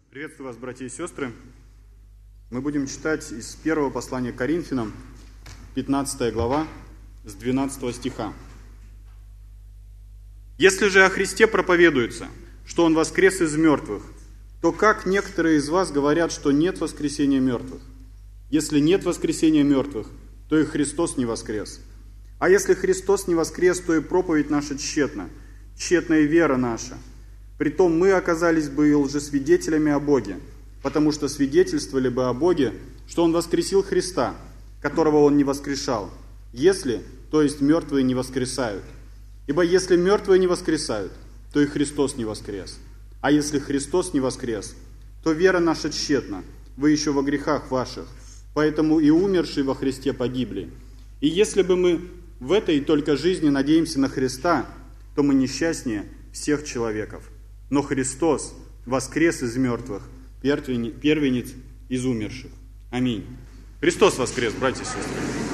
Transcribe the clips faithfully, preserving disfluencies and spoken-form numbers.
Приветствую вас, братья и сестры. Мы будем читать из первого послания к Коринфянам, пятнадцатая глава, с двенадцатого стиха. «Если же о Христе проповедуется, что Он воскрес из мертвых, то как некоторые из вас говорят, что нет воскресения мертвых? Если нет воскресения мертвых, то и Христос не воскрес. А если Христос не воскрес, то и проповедь наша тщетна, тщетна и вера наша. Притом мы оказались бы и лжесвидетелями о Боге, потому что свидетельствовали бы о Боге, что Он воскресил Христа, которого Он не воскрешал, если, то есть мертвые не воскресают. Ибо если мертвые не воскресают, то и Христос не воскрес. А если Христос не воскрес, то вера наша тщетна, вы еще во грехах ваших, поэтому и умершие во Христе погибли. И если бы мы в этой только жизни надеемся на Христа, то мы несчастнее всех человеков. Но Христос воскрес из мертвых, первенец из умерших. Аминь. Христос воскрес, братья и сестры.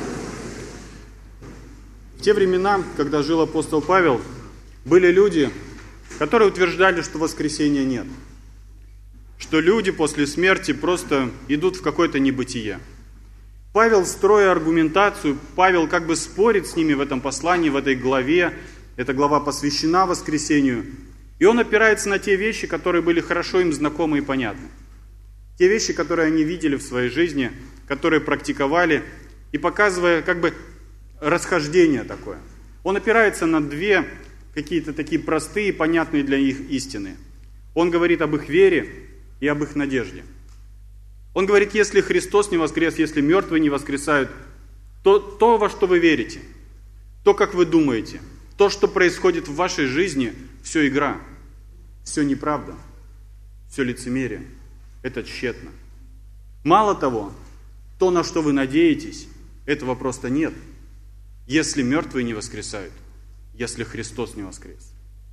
В те времена, когда жил апостол Павел, были люди, которые утверждали, что воскресения нет. Что люди после смерти просто идут в какое-то небытие. Павел, строя аргументацию, Павел как бы спорит с ними в этом послании, в этой главе. Эта глава посвящена воскресению. И он опирается на те вещи, которые были хорошо им знакомы и понятны. Те вещи, которые они видели в своей жизни, которые практиковали, и показывая как бы расхождение такое. Он опирается на две какие-то такие простые, понятные для них истины. Он говорит об их вере и об их надежде. Он говорит, если Христос не воскрес, если мертвые не воскресают, то то, во что вы верите, то, как вы думаете, то, что происходит в вашей жизни, все игра, все неправда, все лицемерие, это тщетно. Мало того, то, на что вы надеетесь, этого просто нет, если мертвые не воскресают, если Христос не воскрес.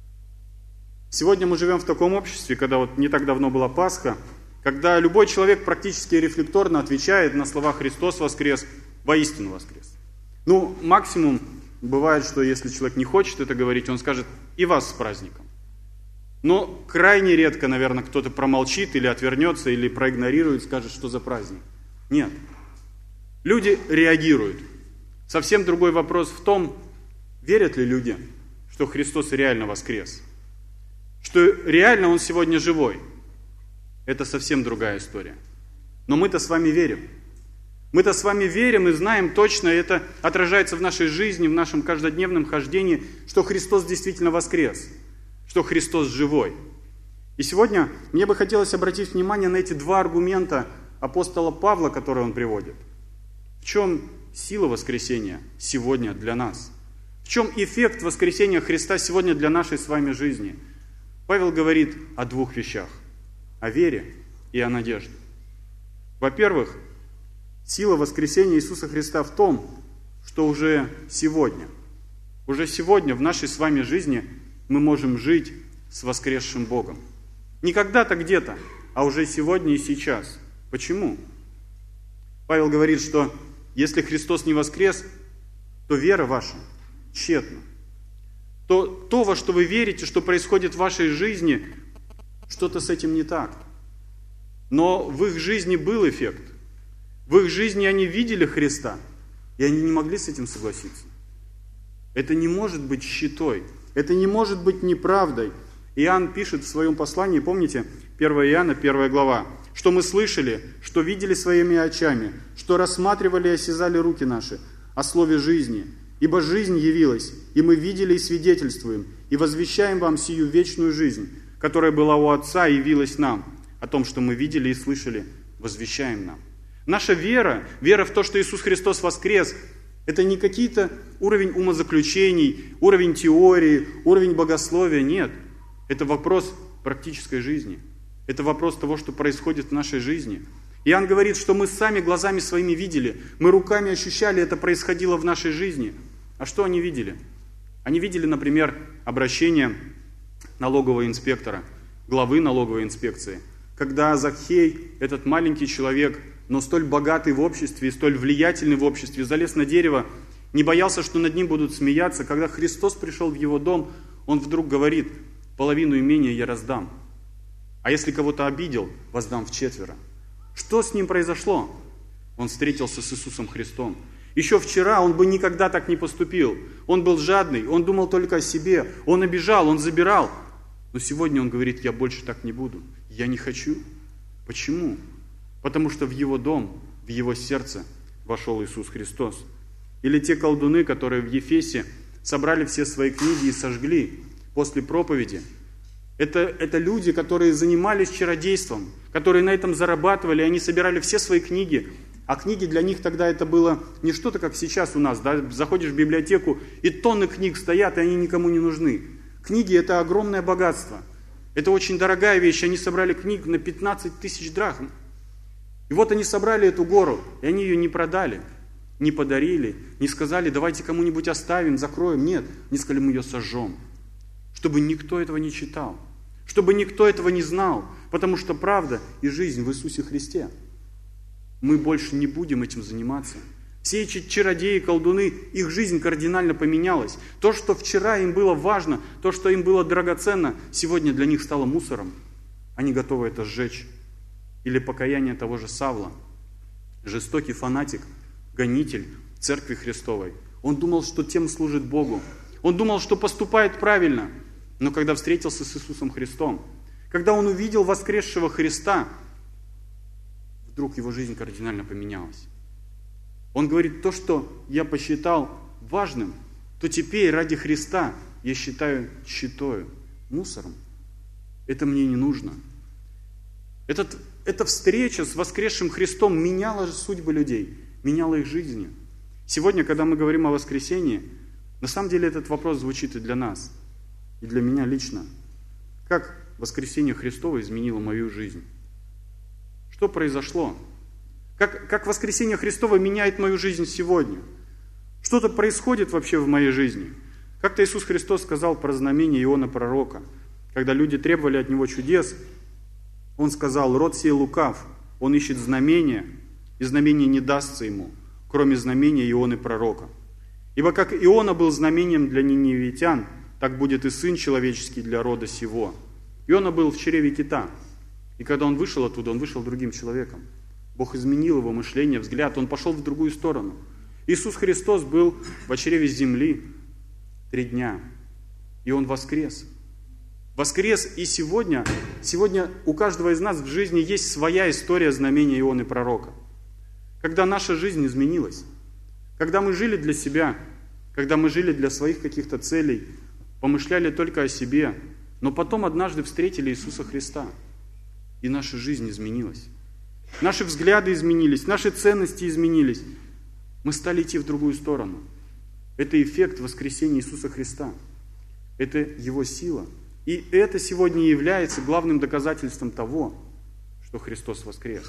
Сегодня мы живем в таком обществе, когда вот не так давно была Пасха, когда любой человек практически рефлекторно отвечает на слова «Христос воскрес», «Воистину воскрес». Ну, максимум бывает, что если человек не хочет это говорить, он скажет «И вас с праздником». Но крайне редко, наверное, кто-то промолчит или отвернется, или проигнорирует, скажет, что за праздник. Нет. Люди реагируют. Совсем другой вопрос в том, верят ли люди, что Христос реально воскрес. Что реально Он сегодня живой. Это совсем другая история. Но мы-то с вами верим. Мы-то с вами верим и знаем точно, это отражается в нашей жизни, в нашем каждодневном хождении, что Христос действительно воскрес, что Христос живой. И сегодня мне бы хотелось обратить внимание на эти два аргумента апостола Павла, которые он приводит. В чем сила воскресения сегодня для нас? В чем эффект воскресения Христа сегодня для нашей с вами жизни? Павел говорит о двух вещах. О вере и о надежде. Во-первых, сила воскресения Иисуса Христа в том, что уже сегодня, уже сегодня в нашей с вами жизни мы можем жить с воскресшим Богом. Не когда-то где-то, а уже сегодня и сейчас. Почему? Павел говорит, что если Христос не воскрес, то вера ваша тщетна. То, то, во что вы верите, что происходит в вашей жизни, что-то с этим не так. Но в их жизни был эффект. В их жизни они видели Христа, и они не могли с этим согласиться. Это не может быть щитой, это не может быть неправдой. Иоанн пишет в своем послании, помните, первое Иоанна, первая глава, что мы слышали, что видели своими очами, что рассматривали и осязали руки наши о слове жизни. Ибо жизнь явилась, и мы видели и свидетельствуем, и возвещаем вам сию вечную жизнь, которая была у Отца и явилась нам. О том, что мы видели и слышали, возвещаем нам. Наша вера, вера в то, что Иисус Христос воскрес, это не какие-то уровень умозаключений, уровень теории, уровень богословия, нет. Это вопрос практической жизни. Это вопрос того, что происходит в нашей жизни. Иоанн говорит, что мы сами глазами своими видели, мы руками ощущали, это происходило в нашей жизни. А что они видели? Они видели, например, обращение налогового инспектора, главы налоговой инспекции, когда Закхей, этот маленький человек, но столь богатый в обществе и столь влиятельный в обществе, залез на дерево, не боялся, что над ним будут смеяться. Когда Христос пришел в его дом, он вдруг говорит: половину имения я раздам. А если кого-то обидел, воздам вчетверо. Что с ним произошло? Он встретился с Иисусом Христом. Еще вчера он бы никогда так не поступил. Он был жадный, он думал только о себе, он обижал, он забирал. Но сегодня он говорит: я больше так не буду, я не хочу. Почему? Потому что в его дом, в его сердце вошел Иисус Христос. Или те колдуны, которые в Ефесе собрали все свои книги и сожгли после проповеди. Это, это люди, которые занимались чародейством, которые на этом зарабатывали, они собирали все свои книги. А книги для них тогда это было не что-то, как сейчас у нас. Да? Заходишь в библиотеку, и тонны книг стоят, и они никому не нужны. Книги – это огромное богатство. Это очень дорогая вещь. Они собрали книг на пятнадцать тысяч драхм. И вот они собрали эту гору, и они ее не продали, не подарили, не сказали: давайте кому-нибудь оставим, закроем. Нет, они сказали: мы ее сожжем. Чтобы никто этого не читал, чтобы никто этого не знал. Потому что правда и жизнь в Иисусе Христе. Мы больше не будем этим заниматься. Все эти чародеи, колдуны, их жизнь кардинально поменялась. То, что вчера им было важно, то, что им было драгоценно, сегодня для них стало мусором. Они готовы это сжечь. Или покаяние того же Савла. Жестокий фанатик, гонитель Церкви Христовой. Он думал, что тем служит Богу. Он думал, что поступает правильно. Но когда встретился с Иисусом Христом, когда он увидел воскресшего Христа, вдруг его жизнь кардинально поменялась. Он говорит: то, что я посчитал важным, то теперь ради Христа я считаю щитою, мусором. Это мне не нужно. Этот, эта встреча с воскресшим Христом меняла судьбы людей, меняла их жизни. Сегодня, когда мы говорим о воскресении, на самом деле этот вопрос звучит и для нас, и для меня лично. Как воскресение Христово изменило мою жизнь? Что произошло? Как, как воскресение Христово меняет мою жизнь сегодня? Что-то происходит вообще в моей жизни. Как-то Иисус Христос сказал про знамение Иоанна Пророка. Когда люди требовали от Него чудес, Он сказал: род сей лукав, он ищет знамения, и знамение не дастся ему, кроме знамения Ионы Пророка. Ибо как Иона был знамением для ниневитян, так будет и Сын Человеческий для рода сего. Иона был в чреве кита. И когда он вышел оттуда, он вышел другим человеком. Бог изменил его мышление, взгляд, он пошел в другую сторону. Иисус Христос был в чреве земли три дня, и Он воскрес. Воскрес, и сегодня, сегодня у каждого из нас в жизни есть своя история знамения Ионы Пророка. Когда наша жизнь изменилась, когда мы жили для себя, когда мы жили для своих каких-то целей, помышляли только о себе, но потом однажды встретили Иисуса Христа, и наша жизнь изменилась. Наши взгляды изменились, наши ценности изменились. Мы стали идти в другую сторону. Это эффект воскресения Иисуса Христа. Это Его сила. И это сегодня является главным доказательством того, что Христос воскрес.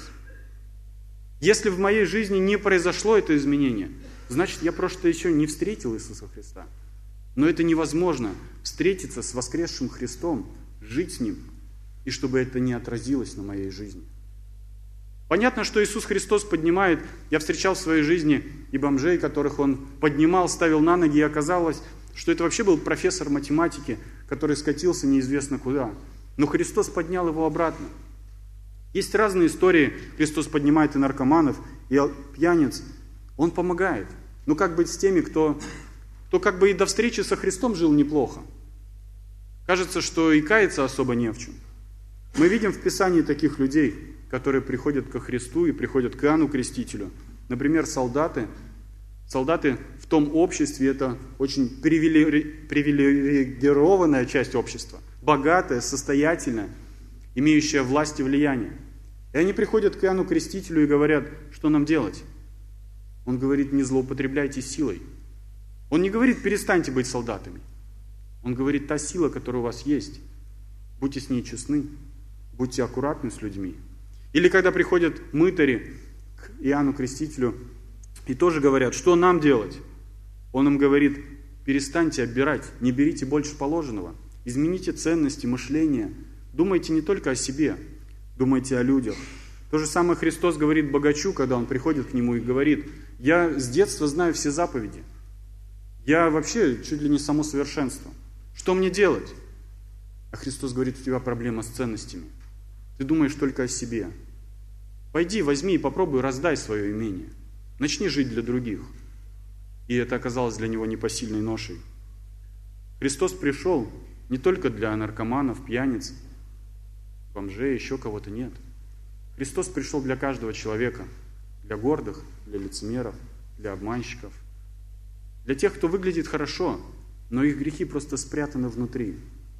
Если в моей жизни не произошло это изменение, значит, я просто еще не встретил Иисуса Христа. Но это невозможно встретиться с воскресшим Христом, жить с Ним, и чтобы это не отразилось на моей жизни. Понятно, что Иисус Христос поднимает, я встречал в своей жизни и бомжей, которых Он поднимал, ставил на ноги, и оказалось, что это вообще был профессор математики, который скатился неизвестно куда. Но Христос поднял его обратно. Есть разные истории. Христос поднимает и наркоманов, и пьяниц. Он помогает. Но как быть с теми, кто, кто как бы и до встречи со Христом жил неплохо? Кажется, что и каяться особо не в чем. Мы видим в Писании таких людей, которые приходят ко Христу и приходят к Иоанну Крестителю. Например, солдаты. Солдаты в том обществе – это очень привилегированная часть общества. Богатая, состоятельная, имеющая власть и влияние. И они приходят к Иоанну Крестителю и говорят: что нам делать? Он говорит: не злоупотребляйте силой. Он не говорит: перестаньте быть солдатами. Он говорит: та сила, которая у вас есть, будьте с ней честны, будьте аккуратны с людьми. Или когда приходят мытари к Иоанну Крестителю и тоже говорят: что нам делать? Он им говорит: перестаньте оббирать, не берите больше положенного, измените ценности, мышления, думайте не только о себе, думайте о людях. То же самое Христос говорит богачу, когда он приходит к нему и говорит: я с детства знаю все заповеди, я вообще чуть ли не само совершенство, что мне делать? А Христос говорит: у тебя проблема с ценностями. Ты думаешь только о себе. Пойди, возьми и попробуй раздай свое имение. Начни жить для других. И это оказалось для него непосильной ношей. Христос пришел не только для наркоманов, пьяниц, бомжей, еще кого-то, нет. Христос пришел для каждого человека, для гордых, для лицемеров, для обманщиков, для тех, кто выглядит хорошо, но их грехи просто спрятаны внутри.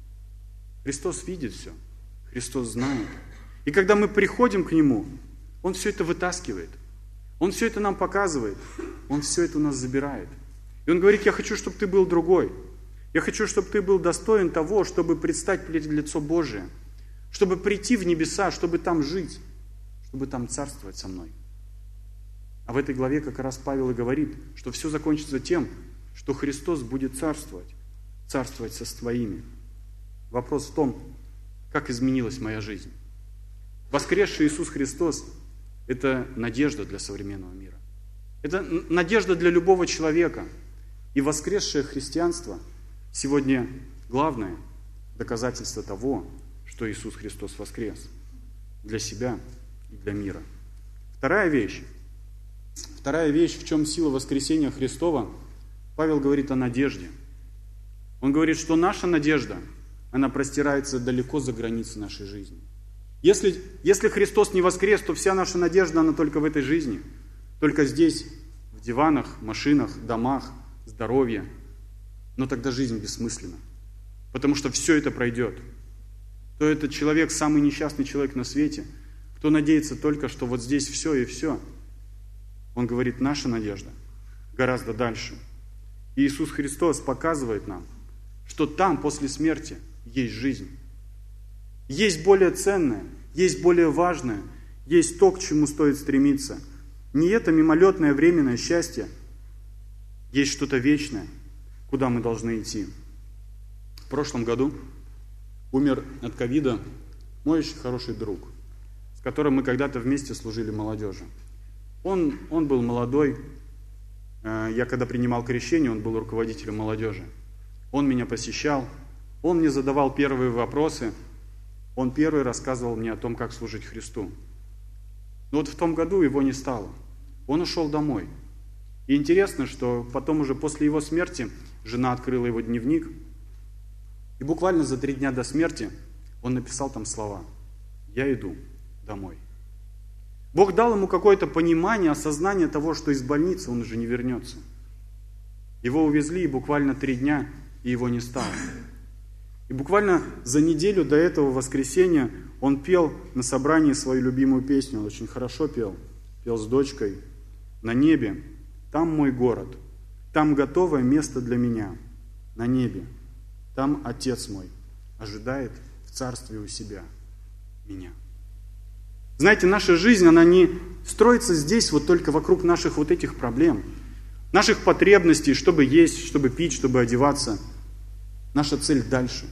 Христос видит все, Христос знает. И когда мы приходим к Нему, Он все это вытаскивает, Он все это нам показывает, Он все это у нас забирает. И Он говорит: я хочу, чтобы ты был другой. Я хочу, чтобы ты был достоин того, чтобы предстать пред лицо Божие, чтобы прийти в небеса, чтобы там жить, чтобы там царствовать со мной. А в этой главе как раз Павел и говорит, что все закончится тем, что Христос будет царствовать, царствовать со своими. Вопрос в том, как изменилась моя жизнь. Воскресший Иисус Христос – это надежда для современного мира. Это надежда для любого человека. И воскресшее христианство сегодня главное доказательство того, что Иисус Христос воскрес для себя и для мира. Вторая вещь. Вторая вещь, в чем сила воскресения Христова, Павел говорит о надежде. Он говорит, что наша надежда, она простирается далеко за границы нашей жизни. Если, если Христос не воскрес, то вся наша надежда, она только в этой жизни. Только здесь, в диванах, машинах, домах, здоровье. Но тогда жизнь бессмысленна. Потому что все это пройдет. То этот человек, самый несчастный человек на свете, кто надеется только, что вот здесь все и все. Он говорит, наша надежда гораздо дальше. И Иисус Христос показывает нам, что там, после смерти, есть жизнь. Есть более ценное, есть более важное, есть то, к чему стоит стремиться. Не это мимолетное временное счастье, есть что-то вечное, куда мы должны идти. В прошлом году умер от ковида мой очень хороший друг, с которым мы когда-то вместе служили молодежи. Он, он был молодой, я когда принимал крещение, он был руководителем молодежи. Он меня посещал, он мне задавал первые вопросы, он первый рассказывал мне о том, как служить Христу. Но вот в том году его не стало, он ушел домой. И интересно, что потом уже после его смерти жена открыла его дневник, и буквально за три дня до смерти он написал там слова: «Я иду домой». Бог дал ему какое-то понимание, осознание того, что из больницы он уже не вернется. Его увезли, и буквально три дня, и его не стало. И буквально за неделю до этого воскресенья он пел на собрании свою любимую песню. Он очень хорошо пел. Пел с дочкой. «На небе, там мой город, там готовое место для меня. На небе, там Отец мой ожидает в царстве у себя меня». Знаете, наша жизнь, она не строится здесь вот только вокруг наших вот этих проблем, наших потребностей, чтобы есть, чтобы пить, чтобы одеваться. Наша цель дальше.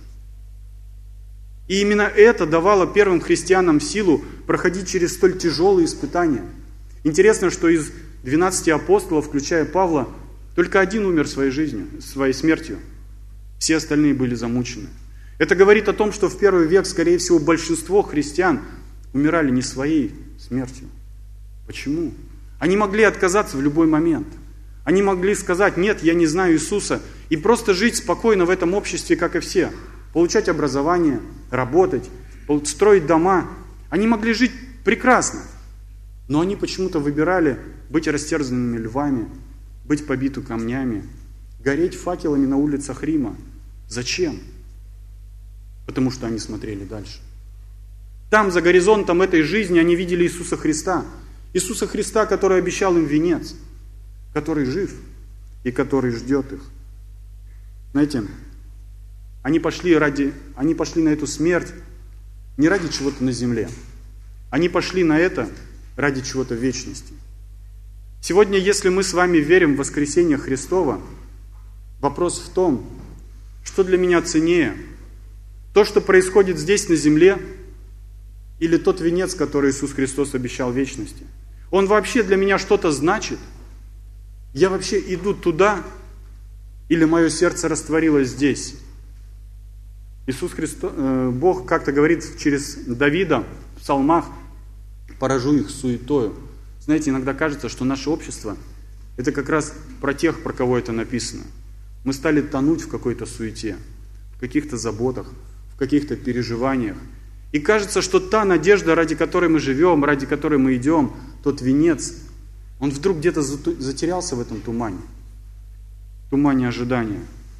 И именно это давало первым христианам силу проходить через столь тяжелые испытания. Интересно, что из двенадцати апостолов, включая Павла, только один умер своей жизнью, своей смертью. Все остальные были замучены. Это говорит о том, что в первый век, скорее всего, большинство христиан умирали не своей смертью. Почему? Они могли отказаться в любой момент. Они могли сказать: нет, я не знаю Иисуса, и просто жить спокойно в этом обществе, как и все. Получать образование, работать, строить дома. Они могли жить прекрасно. Но они почему-то выбирали быть растерзанными львами, быть побиты камнями, гореть факелами на улицах Рима. Зачем? Потому что они смотрели дальше. Там, за горизонтом этой жизни, они видели Иисуса Христа. Иисуса Христа, который обещал им венец, который жив и который ждет их. Знаете, они пошли, ради, они пошли на эту смерть не ради чего-то на земле. Они пошли на это ради чего-то в вечности. Сегодня, если мы с вами верим в воскресение Христова, вопрос в том, что для меня ценнее: то, что происходит здесь на земле, или тот венец, который Иисус Христос обещал в вечности? Он вообще для меня что-то значит? Я вообще иду туда, или мое сердце растворилось здесь? Иисус Христос, Бог как-то говорит через Давида в псалмах, поражу их суетою. Знаете, иногда кажется, что наше общество – это как раз про тех, про кого это написано. Мы стали тонуть в какой-то суете, в каких-то заботах, в каких-то переживаниях. И кажется, что та надежда, ради которой мы живем, ради которой мы идем, тот венец, он вдруг где-то затерялся в этом тумане, тумане ожидания.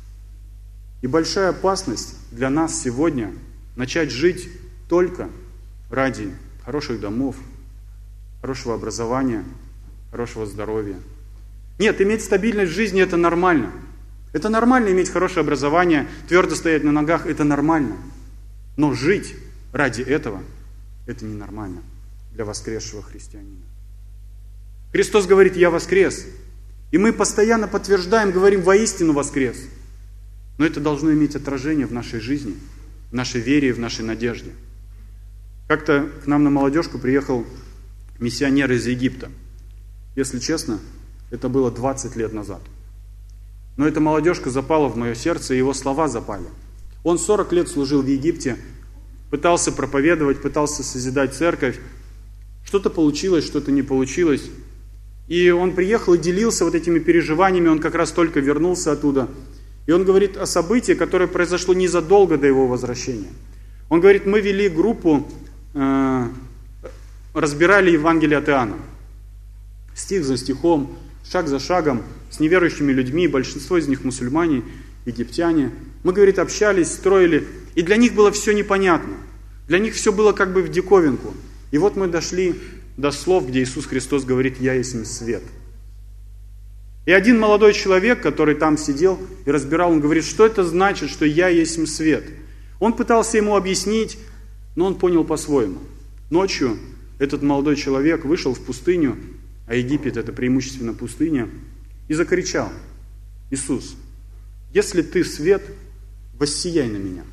И большая опасность для нас сегодня начать жить только ради хороших домов, хорошего образования, хорошего здоровья. Нет, иметь стабильность в жизни – это нормально. Это нормально иметь хорошее образование, твердо стоять на ногах – это нормально. Но жить ради этого – это ненормально для воскресшего христианина. Христос говорит: «Я воскрес». И мы постоянно подтверждаем, говорим: «Воистину воскрес». Но это должно иметь отражение в нашей жизни, в нашей вере и в нашей надежде. Как-то к нам на молодежку приехал миссионер из Египта. Если честно, это было двадцать лет назад. Но эта молодежка запала в мое сердце, и его слова запали. Он сорок лет служил в Египте, пытался проповедовать, пытался созидать церковь. Что-то получилось, что-то не получилось. И он приехал и делился вот этими переживаниями, он как раз только вернулся оттуда. И он говорит о событии, которое произошло незадолго до его возвращения. Он говорит: мы вели группу, э, разбирали Евангелие от Иоанна. Стих за стихом, шаг за шагом, с неверующими людьми, большинство из них мусульмане, египтяне. Мы, говорит, общались, строили, и для них было все непонятно. Для них все было как бы в диковинку. И вот мы дошли до слов, где Иисус Христос говорит: «Я есть свет». И один молодой человек, который там сидел и разбирал, он говорит: что это значит, что я есть свет? Он пытался ему объяснить, но он понял по-своему. Ночью этот молодой человек вышел в пустыню, а Египет это преимущественно пустыня, и закричал: Иисус, если ты свет, воссияй на меня.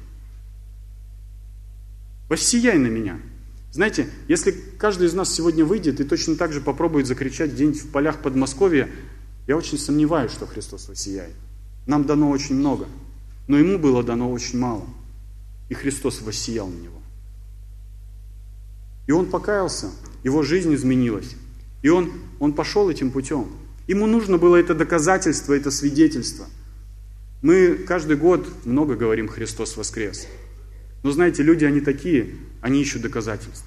Воссияй на меня. Знаете, если каждый из нас сегодня выйдет и точно так же попробует закричать где-нибудь в полях Подмосковья, я очень сомневаюсь, что Христос воссияет. Нам дано очень много, но ему было дано очень мало. И Христос воссиял на него. И он покаялся, его жизнь изменилась. И он, он пошел этим путем. Ему нужно было это доказательство, это свидетельство. Мы каждый год много говорим: Христос воскрес. Но знаете, люди, они такие, они ищут доказательств.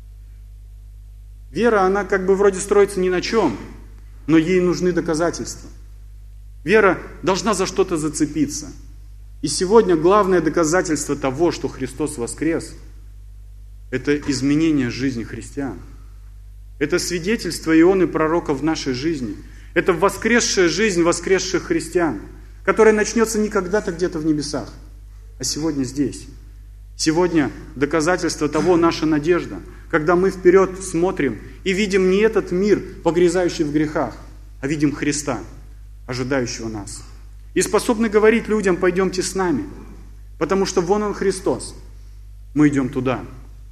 Вера, она как бы вроде строится ни на чем, но ей нужны доказательства. Вера должна за что-то зацепиться. И сегодня главное доказательство того, что Христос воскрес, это изменение жизни христиан. Это свидетельство Ионы пророка в нашей жизни. Это воскресшая жизнь воскресших христиан, которая начнется не когда-то где-то в небесах, а сегодня здесь. Сегодня доказательство того наша надежда, когда мы вперед смотрим и видим не этот мир, погрязающий в грехах, а видим Христа, ожидающего нас. И способны говорить людям: пойдемте с нами, потому что вон Он Христос, мы идем туда.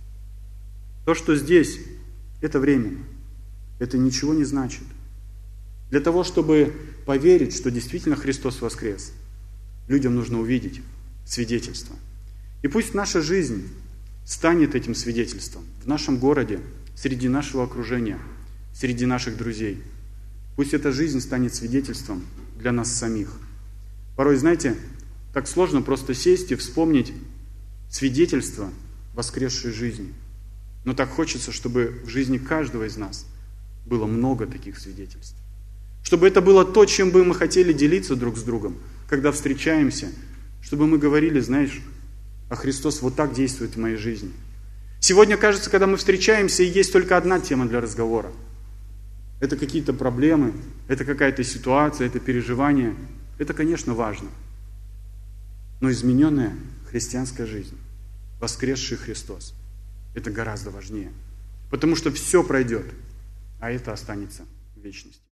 То, что здесь, это временно, это ничего не значит. Для того, чтобы поверить, что действительно Христос воскрес, людям нужно увидеть свидетельство. И пусть наша жизнь станет этим свидетельством в нашем городе, среди нашего окружения, среди наших друзей. Пусть эта жизнь станет свидетельством для нас самих. Порой, знаете, так сложно просто сесть и вспомнить свидетельство воскресшей жизни. Но так хочется, чтобы в жизни каждого из нас было много таких свидетельств. Чтобы это было то, чем бы мы хотели делиться друг с другом, когда встречаемся. Чтобы мы говорили: знаешь, а Христос вот так действует в моей жизни. Сегодня, кажется, когда мы встречаемся, и есть только одна тема для разговора. Это какие-то проблемы, это какая-то ситуация, это переживание. Это, конечно, важно. Но измененная христианская жизнь, воскресший Христос, это гораздо важнее. Потому что все пройдет, а это останется в вечности.